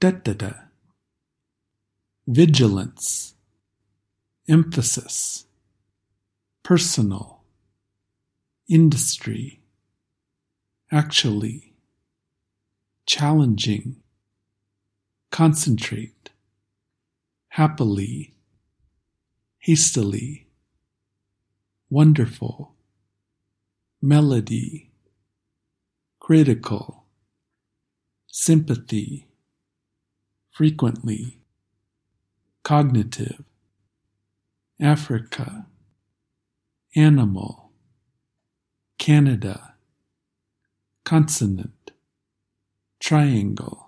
da-da-da, vigilance, emphasis, personal, industry, actually, challenging, concentrate, happily, hastily, wonderful, melody, critical, sympathy, frequently, cognitive, Africa, animal, Canada, consonant, triangle,